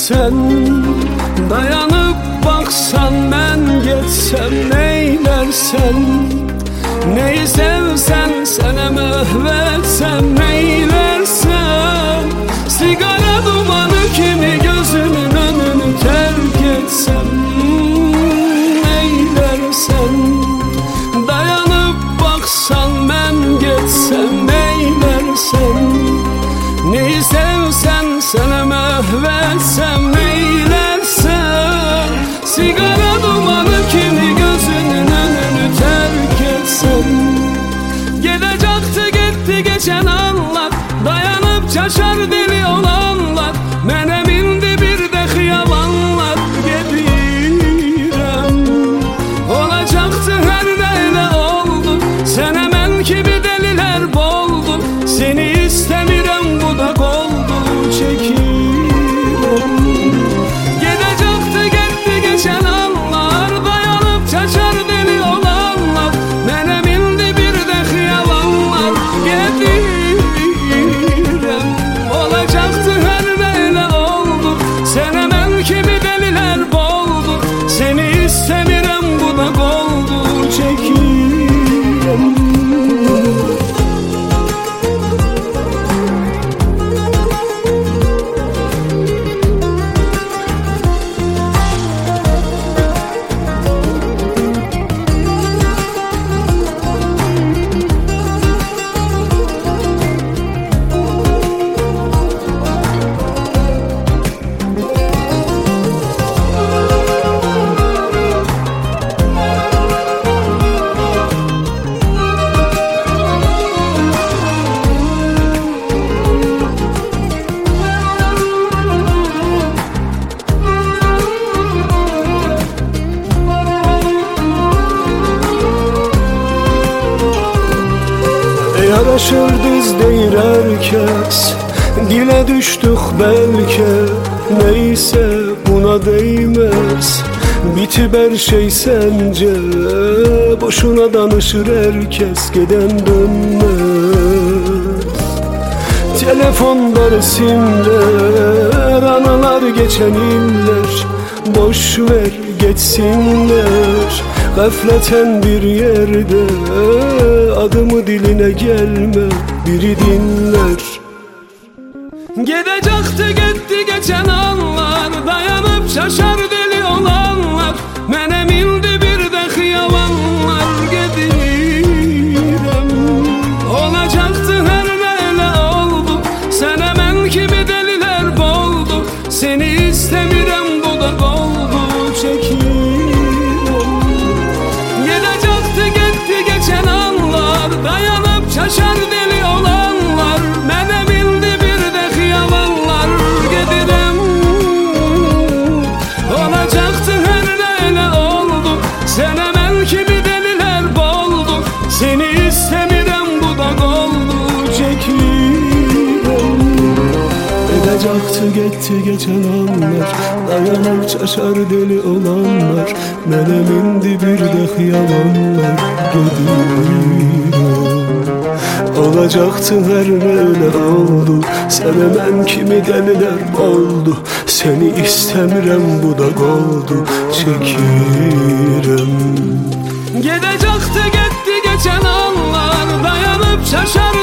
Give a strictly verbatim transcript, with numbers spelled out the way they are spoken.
sen, dayanıp baksan ben geçsem neylersen. Neyi sevsen sana mühvetsem neylersen. Sigara dumanı kimi gözümün önünü terk etsem neylersen. Dayanıp baksan ben geçsem neylersen. Neyi sevsen sana mühvetsem neylersen. Sigara dumanı kimi gözünün önünü terk etsem. Gidecekti gitti geçen anlar, dayanıp çaşar deli olanlar. Menemin dibirde hıyalanlar gedirem. Olacaktı her neyle oldu, sen hemen gibi deliler boldu. Seni istemirem bu da goldu çekirem. Gidecekti gitti geçen anlar, dayanıp çaşar deli olanlar. Menemin dibirde hıyalanlar gedirem. Olacaktı her neyle oldu, sen hemen kimi deliler boldu. Seni istemirem bu da goldu çekirem. Yaraşır düz değil herkes, dile düştük belki. Neyse buna değmez, bitip her şey sence. Boşuna danışır herkes, giden dönmez. Telefonda resimler, anılar geçen iller. Boş ver geçsinler, gafleten bir yerde. Adımı diline gelme, biri dinler. Gidecekti gitti geçen anlar, dayanıp şaşar deli olanlar. Menemin dibirde hıyalanlar gedirem. Olacaktı her neyle oldu, sen hemen kimi deliler boldu. Seni istemirem bu da goldu çekirem. Gidecekti gitti geçen anlar, dayanıp şaşar deli olanlar. Menemin dibirde hıyalanlar gedirem. Olacaktı her neyle oldu, sen hemen kimi deliler boldu. Seni istemirem bu da goldu çekirem. Gidecekti gitti geçen anlar, dayanıp şaşar deli olanlar. Menemin dibirde hıyalanlar gedirem. Olacaktı her neyle oldu, sen hemen kimi deliler oldu. Seni istemirem bu da goldu çekirem. Gidecekti gitti geçen anlar, dayanıp şaşar